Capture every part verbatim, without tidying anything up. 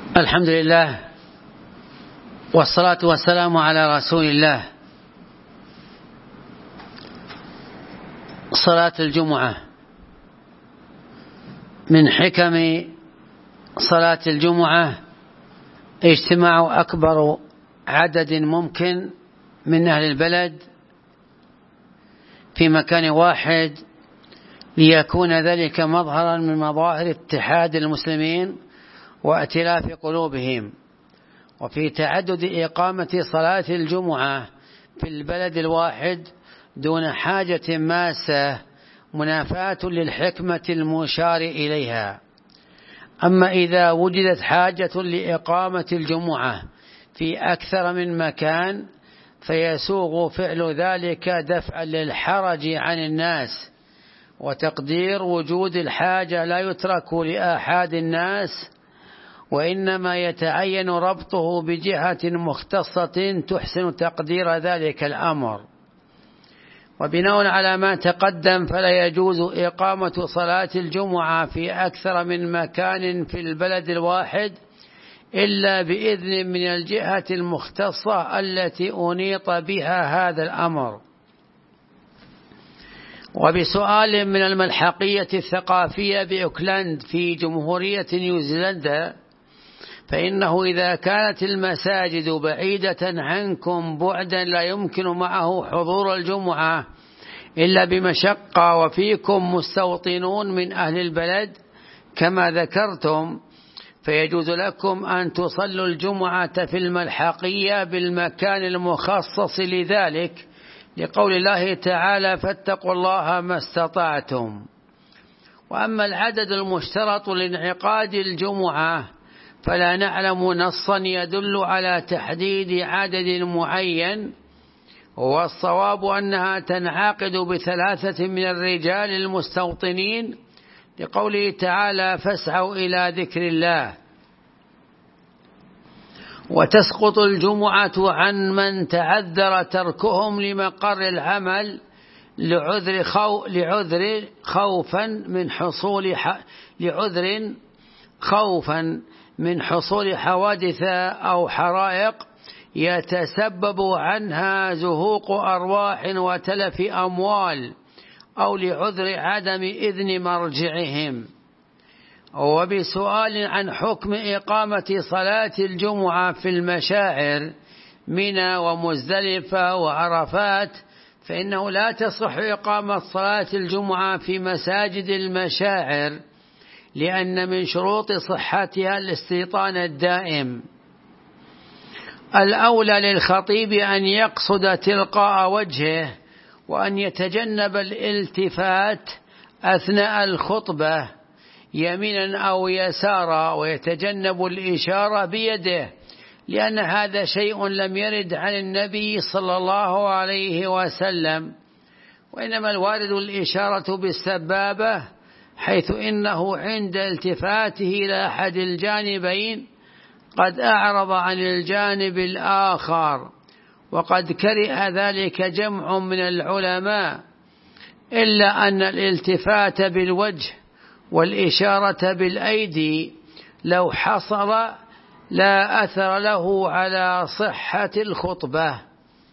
الحمد لله والصلاة والسلام على رسول الله. صلاة الجمعة من حكم صلاة الجمعة اجتماع أكبر عدد ممكن من أهل البلد في مكان واحد ليكون ذلك مظهرا من مظاهر اتحاد المسلمين وائتلاف قلوبهم. وفي تعدد إقامة صلاة الجمعة في البلد الواحد دون حاجة ماسة منافاة للحكمة المشار إليها. أما إذا وجدت حاجة لإقامة الجمعة في أكثر من مكان فيسوغ فعل ذلك دفعا للحرج عن الناس، وتقدير وجود الحاجة لا يترك لآحاد الناس، وإنما يتعين ربطه بجهة مختصة تحسن تقدير ذلك الأمر. وبناء على ما تقدم فلا يجوز إقامة صلاة الجمعة في أكثر من مكان في البلد الواحد إلا بإذن من الجهة المختصة التي أنيط بها هذا الأمر. وبسؤال من الملحقية الثقافية بأوكلاند في جمهورية نيوزيلندا، فإنه إذا كانت المساجد بعيدة عنكم بعدا لا يمكن معه حضور الجمعة إلا بمشقة، وفيكم مستوطنون من أهل البلد كما ذكرتم، فيجوز لكم أن تصلوا الجمعة في الملحقية بالمكان المخصص لذلك، لقول الله تعالى: فاتقوا الله ما استطعتم. وأما العدد المشترط لانعقاد الجمعة فلا نعلم نصا يدل على تحديد عدد معين، والصواب أنها تنعقد بثلاثة من الرجال المستوطنين، لقوله تعالى: فاسعوا إلى ذكر الله. وتسقط الجمعة عن من تعذر تركهم لمقر العمل لعذر خو لعذر خوفا من حصول ح... لعذر خوفا من حصول حوادث أو حرائق يتسبب عنها زهوق أرواح وتلف أموال، أو لعذر عدم إذن مرجعهم. وبسؤال عن حكم إقامة صلاة الجمعة في المشاعر منى ومزدلفة وعرفات، فإنه لا تصح إقامة صلاة الجمعة في مساجد المشاعر، لأن من شروط صحتها الاستيطان الدائم. الأولى للخطيب أن يقصد تلقاء وجهه، وأن يتجنب الالتفات أثناء الخطبة يمينا أو يسارا، ويتجنب الإشارة بيده، لأن هذا شيء لم يرد عن النبي صلى الله عليه وسلم، وإنما الوارد الإشارة بالسبابة، حيث إنه عند التفاته إلى أحد الجانبين قد أعرض عن الجانب الآخر، وقد كره ذلك جمع من العلماء، إلا أن الالتفات بالوجه والإشارة بالأيدي لو حصل لا أثر له على صحة الخطبة.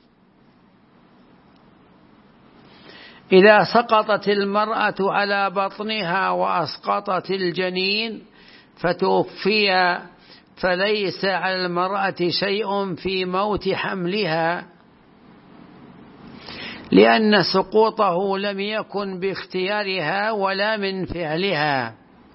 إذا سقطت المرأة على بطنها وأسقطت الجنين فتوفي فليس على المرأة شيء في موت حملها، لأن سقوطه لم يكن باختيارها ولا من فعلها.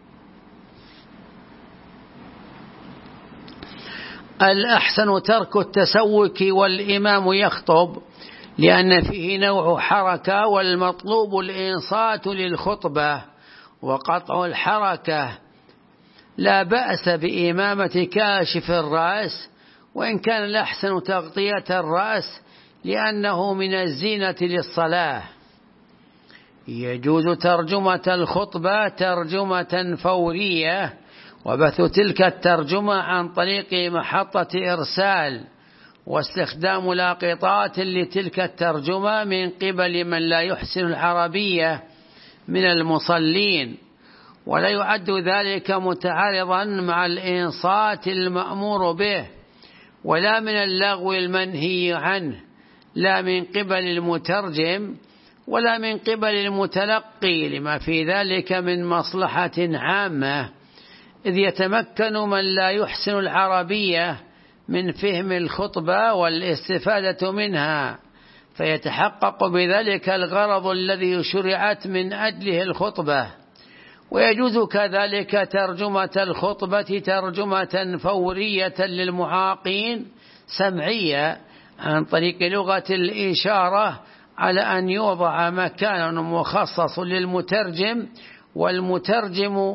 الأحسن ترك التسوك والإمام يخطب، لأن فيه نوع حركة، والمطلوب الإنصات للخطبة وقطع الحركة. لا بأس بإمامة كاشف الرأس، وإن كان الأحسن تغطية الرأس لأنه من الزينة للصلاة. يجوز ترجمة الخطبة ترجمة فورية، وبث تلك الترجمة عن طريق محطة إرسال، واستخدام لاقطات لتلك الترجمة من قبل من لا يحسن العربية من المصلين، ولا يعد ذلك متعارضا مع الإنصات المأمور به، ولا من اللغو المنهي عنه، لا من قبل المترجم ولا من قبل المتلقي، لما في ذلك من مصلحة عامة، إذ يتمكن من لا يحسن العربية من فهم الخطبة والاستفادة منها، فيتحقق بذلك الغرض الذي شرعت من أجله الخطبة. ويجوز كذلك ترجمة الخطبة ترجمة فورية للمعاقين سمعية عن طريق لغة الإشارة، على أن يوضع مكان مخصص للمترجم والمترجم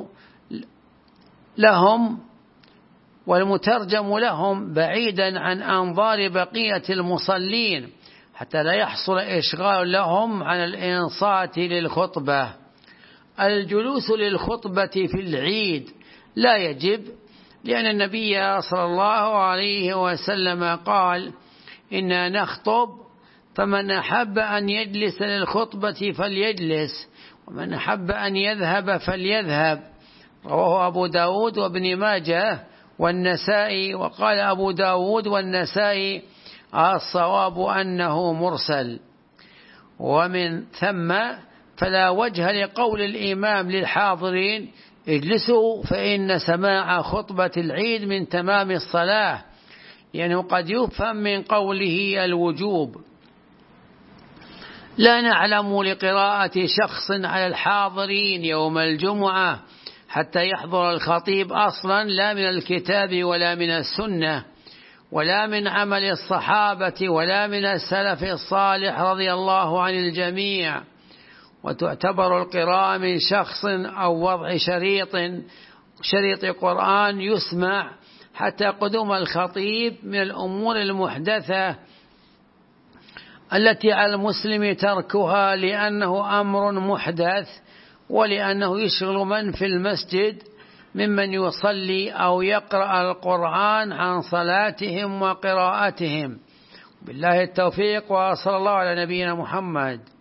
لهم والمترجم لهم بعيدا عن أنظار بقية المصلين، حتى لا يحصل إشغال لهم عن الإنصات للخطبة. الجلوس للخطبة في العيد لا يجب، لأن النبي صلى الله عليه وسلم قال: إنا نخطب، فمن أحب أن يجلس للخطبة فليجلس، ومن أحب أن يذهب فليذهب. رواه أبو داود وابن ماجه والنسائي. وقال أبو داود والنسائي: الصواب أنه مرسل. ومن ثم فلا وجه لقول الإمام للحاضرين: اجلسوا، فإن سماع خطبة العيد من تمام الصلاة، لأنه قد يفهم من قوله الوجوب. لا نعلم لقراءة شخص على الحاضرين يوم الجمعة حتى يحضر الخطيب أصلا، لا من الكتاب ولا من السنة ولا من عمل الصحابة ولا من السلف الصالح رضي الله عن الجميع. وتعتبر القراءة من شخص أو وضع شريط شريط قرآن يسمع حتى قدوم الخطيب من الأمور المحدثة التي على المسلم تركها، لأنه أمر محدث، ولأنه يشغل من في المسجد ممن يصلي أو يقرأ القرآن عن صلاتهم وقراءتهم. بالله التوفيق، وصلى الله على نبينا محمد.